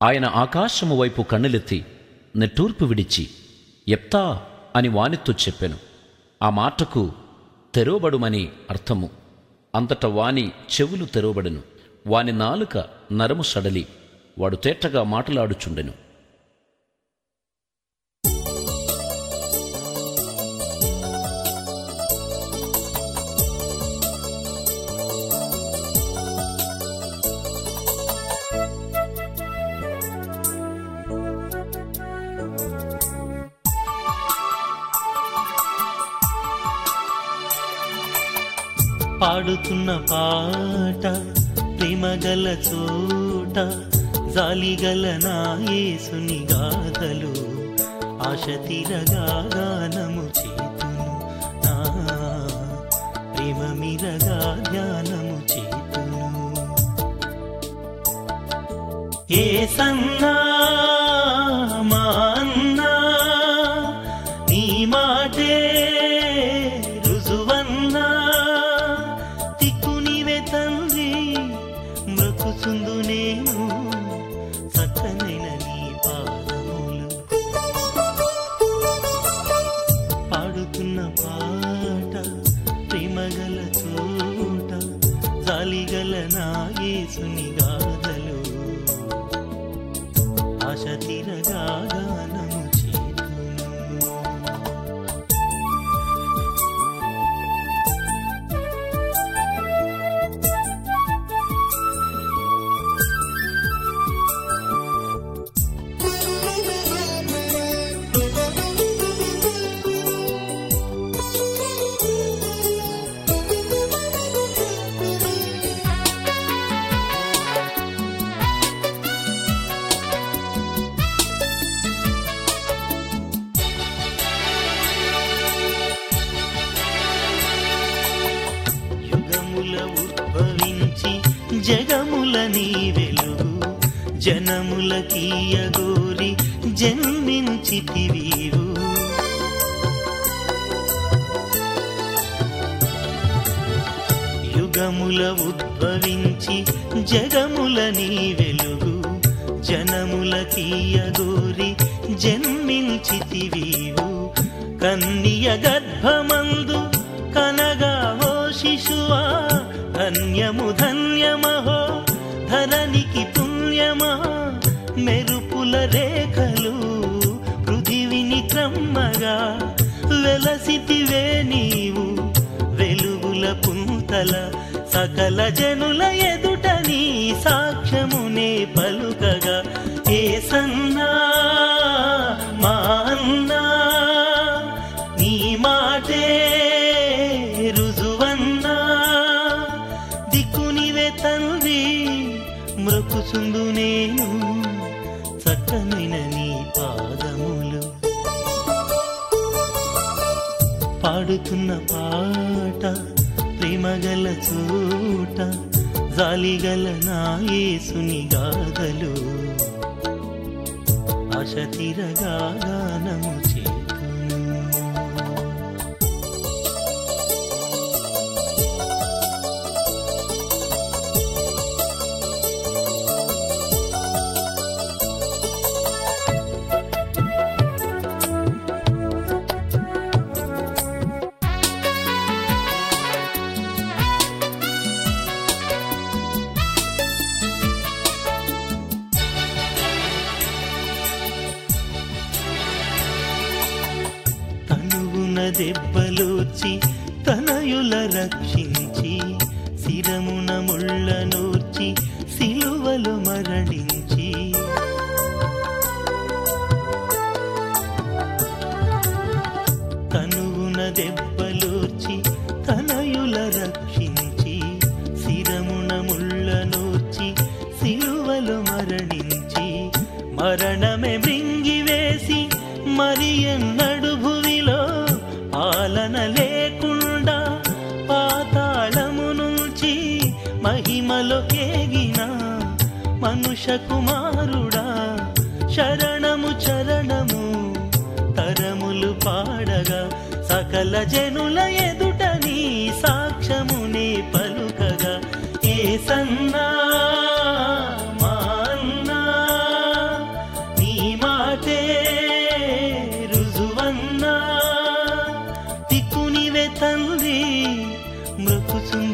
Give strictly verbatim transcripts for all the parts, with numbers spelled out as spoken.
ఆయన ఆకాశము వైపు కన్నులెత్తి నెట్టూర్పు విడిచి యెఫ్తా అని వానితో చెప్పెను. ఆ మాటకు తెరవబడుమని అర్థము. అంతట వాని చెవులు తెరవబడెను. వాని నాలుక నరము సడలి వాడు తేటగా మాటలాడుచుండెను. పాడుతున్న పాట ప్రేమగల చోట జాలిగల నా యేసుని గాథలు ఆశ తీరగా గానము చేతును నా ప్రేమ మీరగా ధ్యానము చేతును. యేసన్నా మా అన్నా నీ మాటే రుజువన్నా మృకుచుందు నేను సక్కనైన నీ పాదములు. పాడుతున్న పాట ప్రేమగల చోట జాలిగల నా యేసుని గాథలు ఆశ తీరగా గానము చేతును. ఉద్భవించి జగముల నీ వెలుగు జనముల కీయగోరి జన్మించితివీవు. యుగముల ఉద్భవించి జగముల నీ వెలుగు జనముల కీయగోరి జన్మించితివీవు. కన్నియ గర్భమందు కనగా ఓ శిశువా ధన్యము ధన్యమహో ధరణికి పుణ్యమా. మెరుపుల రేఖలు పృథివిని క్రమ్మగా వెలసితివే నీవు వెలుగుల పుంతల సకల జనుల ఎదుట నీ సాక్ష్యమునే పలుకగా. యేసన్నా మా అన్నా నీ మాటే రుజువన్నా దిక్కునివే తండ్రి మృకుచుందు నేను చక్కనైన నీ పాదములు. పాడుతున్న పాట ప్రేమగల చోట జాలిగల నా యేసుని గాథలు ఆశ తీరగా గానము చేతును. దెబ్బలోచి తనయుల రక్షించి శిరమున ముళ్ళ నూర్చి సిలువలు మరణించి. తనువున దెబ్బలోచి తనయుల రక్షించి శిరమున ముళ్ళ నూర్చి సిలువలు మరణించి. మరణమే మృంగివేసి మరి ఎన్నడు భువిలో పాలన లేకుండా పాతాళము నుంచి మహిమలో కేగిన మనుష కుమారుడా శరణము చరణము తరములు పాడగా సకల జనుల ఎదుట నీ సాక్ష్యమునే పలుకగా. యేసన్నా మా అన్నా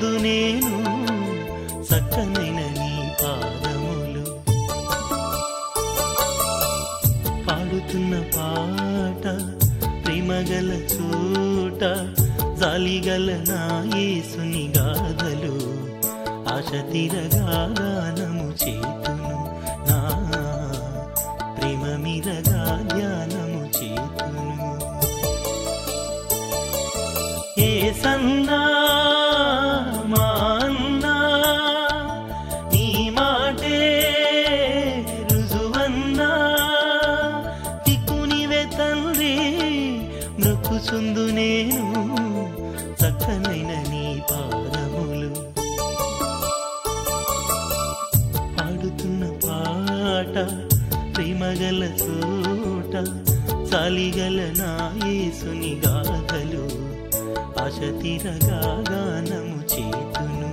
బ్రొక్కుచుందు నేను చక్కనైన నీ పాదములు. పాడుతున్న పాట ప్రేమగల చోట జాలిగల నా యేసుని గాథలు ఆశ తీరగా గానము చేతును నా ప్రేమ మీరగా ధ్యానము చేతును. యేసన్నా మా అన్నా నీ మాటే రుజువన్నా దిక్కునివే తండ్రి బ్రొక్కుచుందు నేను చక్కనైన నీ పాదములు. పాడుతున్న పాట ప్రేమగల చోట చాలిగల నా యేసుని గాథలు ఆశ తీరగా గానము చేతును.